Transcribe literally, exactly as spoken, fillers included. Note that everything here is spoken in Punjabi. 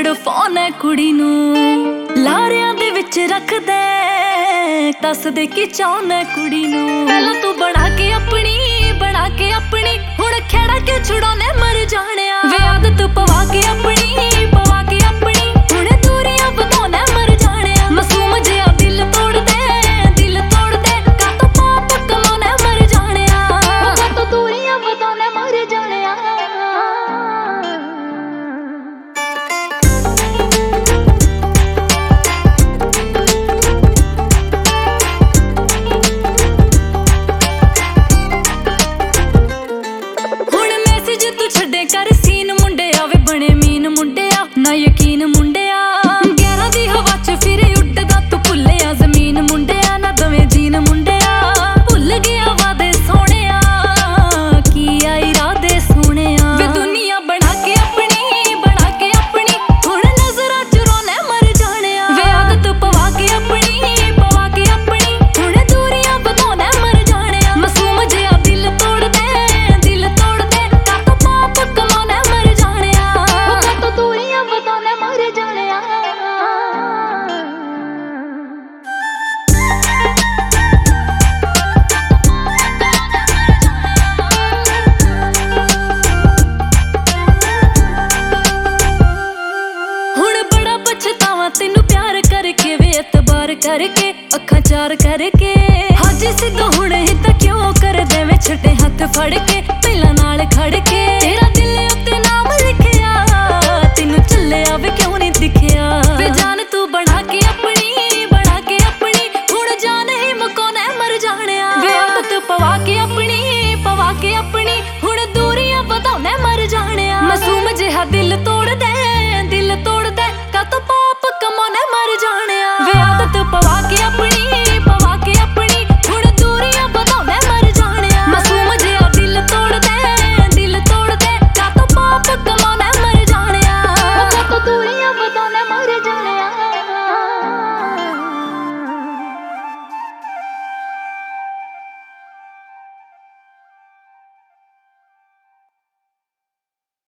ਤੜਫਾਉਣਾ ਕੁੜੀ ਨੂੰ, ਲਾਰਿਆਂ ਦੇ ਵਿੱਚ ਰੱਖਦੇ ਦੱਸ ਦੇ ਕੀ ਚਾਹੁੰਦਾ ਕੁੜੀ ਨੂੰ। ਪਹਿਲਾਂ ਤੂੰ ਬਣਾ ਕੇ ਆਪਣੀ ਬਣਾ ਕੇ ਆਪਣੀ ਹੁਣ ਖੇੜਾ ਕੇ ਛੁਡਾਉਣੇ ਮਰ ਜਾਣਿਆ। ਵੇ ਆਦਤ ਪਵਾ ਕੇ ਆਪਣੀ ਪਵਾ ਕੇ ਆਪਣੀ ਹੁਣ ਦੂਰੀਆਂ ਵਧਾਉਣਾ ਮਰ ਜਾਣਿਆ। ਮਾਸੂਮ ਜਿਹਾ ਦਿਲ ਤੋੜ ਦੇ ਦਿਲ ਤੋੜ ਦੇ ਕਾਤੋਂ ਪਾਪ ਕਮਾਉਣਾ ਮਰ ਜਾਣਿਆ। ਕਾਤੋਂ ਦੂਰੀਆਂ ਵਧਾਉਣਾ ਮਰ ਜਾਣਿਆ। ਕਰ ਸੀਨ ਮੁੰਡਿਆ ਵੇ ਬਣੇ ਮੀਨ ਮੁੰਡਿਆ ਨਾ ਯਕੀਨ ਮੁੰਡਿਆ। ਗਿਆਰਾਂ ਦੀ ਹਵਾ ਚ ਫਿਰੇ ਉੱਡਦਾ ਤੂੰ ਭੁੱਲਿਆ ਜ਼ਮੀਨ ਮੁੰਡਿਆ ਨਾ ਦਵੇਂ ਜੀਨ ਮੁੰਡਿਆ। ਭੁੱਲ ਗਿਆ ਵਾਦੇ ਸੋਹਣਿਆ ਕੀ ਆ ਇਰਾਦੇ ਸੋਹਣਿਆ। ਵੇ ਦੁਨੀਆ ਬਣਾ ਕੇ ਆਪਣੀ ਬਣਾ ਕੇ ਆਪਣੀ ਹੁਣ ਨਜ਼ਰਾਂ ਚ ਰੋਣੇ ਮਰ ਜਾਣਿਆ। ਵੇ ਆਦਤ ਪਵਾ ਕੇ ਆਪਣੀ ਪਵਾ ਕੇ ਆਪਣੀ ਹੁਣ ਦੂਰੀਆਂ ਵਧਾਉਣਾ ਮਰ ਜਾਣਿਆ। ਮਾਸੂਮ ਜਿਹਾ ਦਿਲ ਤੋੜ ਦੇ ਦਿਲ ਤੋੜ ਦੇ ਕਮਾਉਣਾ ਮਰ ਜਾਣਿਆ। ਕਾਤੋਂ ਦੂਰੀਆਂ ਵਧਾਉਣਾ ਮਰ ਜਾਣਿਆ। ਹੁਣ ਬੜਾ ਪਛਤਾਵਾ ਤੈਨੂੰ ਪਿਆਰ ਕਰਕੇ ਵੇ ਇਤਬਾਰ ਕਰਕੇ ਅੱਖਾਂ ਚਾਰ ਕਰਕੇ। ਹਾਜੀ ਸਿੱਧੂ ਹੁਣ ਹਿੱਤ ਕਿਉਂ ਕਰਦੇ ਵੇ ਛੱਡੇ ਹੱਥ ਫੜ ਕੇ ਪਹਿਲਾਂ ਨਾਲ ਖੜ ਕੇ। ਤੇਰਾ ਦਿਲ ਉੱਤੇ ਨਾਮ ਲਿਖਿਆ ਤੈਨੂੰ ਚੱਲਿਆ ਵੇ ਕਿਉਂ